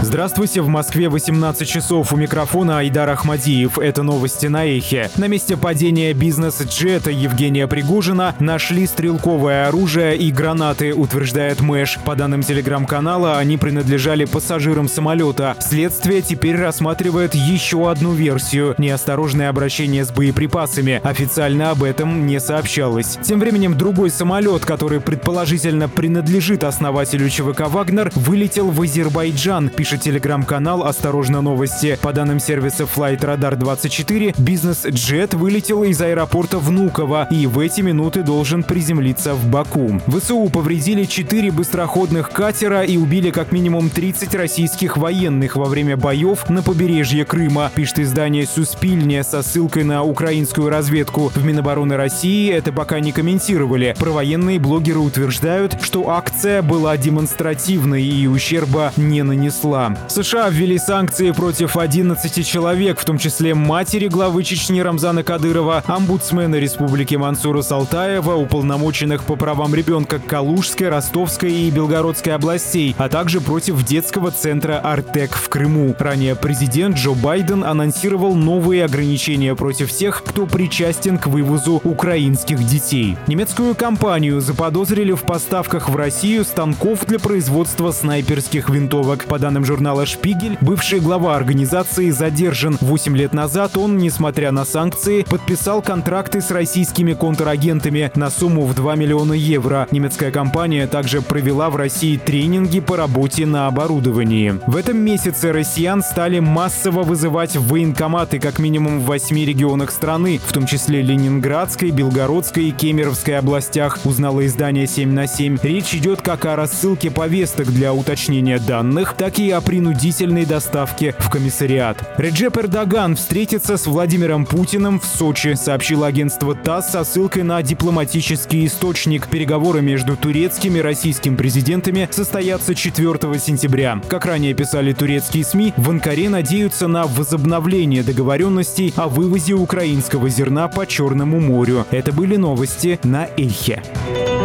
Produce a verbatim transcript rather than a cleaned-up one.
Здравствуйте, в Москве восемнадцать часов, у микрофона Айдар Ахмадиев. Это новости на Эхе. На месте падения бизнес-джета Евгения Пригожина нашли стрелковое оружие и гранаты, утверждает Мэш. По данным телеграм-канала, они принадлежали пассажирам самолета. Следствие теперь рассматривает еще одну версию – неосторожное обращение с боеприпасами. Официально об этом не сообщалось. Тем временем другой самолет, который предположительно принадлежит основателю ЧВК «Вагнер», вылетел в Азербайджан, пишет телеграм-канал «Осторожно, новости». По данным сервиса Flight Radar двадцать четыре, бизнес-джет вылетел из аэропорта Внуково и в эти минуты должен приземлиться в Баку. ВСУ повредили четыре быстроходных катера и убили как минимум тридцать российских военных во время боев на побережье Крыма, пишет издание «Суспильне» со ссылкой на украинскую разведку. В Минобороны России это пока не комментировали. Провоенные блогеры утверждают, что акция была демонстративной и ущерба не нанесла. США ввели санкции против одиннадцати человек, в том числе матери главы Чечни Рамзана Кадырова, омбудсмена республики Мансура Салтаева, уполномоченных по правам ребенка Калужской, Ростовской и Белгородской областей, а также против детского центра «Артек» в Крыму. Ранее президент Джо Байден анонсировал новые ограничения против тех, кто причастен к вывозу украинских детей. Немецкую компанию заподозрили в поставках в Россию станков для производства снайперских винтовок. По данным журнала «Шпигель», бывший глава организации задержан. Восемь лет назад он, несмотря на санкции, подписал контракты с российскими контрагентами на сумму в два миллиона евро. Немецкая компания также провела в России тренинги по работе на оборудовании. В этом месяце россиян стали массово вызывать в военкоматы как минимум в восьми регионах страны, в том числе Ленинградской, Белгородской и Кемеровской областях, узнало издание семь на семь. Речь идет как о рассылке повесток для уточнения данных, так и о принудительной доставке в комиссариат. Реджеп Эрдоган встретится с Владимиром Путиным в Сочи, сообщило агентство ТАСС со ссылкой на дипломатический источник. Переговоры между турецким и российским президентами состоятся четвёртого сентября. Как ранее писали турецкие СМИ, в Анкаре надеются на возобновление договоренностей о вывозе украинского зерна по Черному морю. Это были новости на Эхе.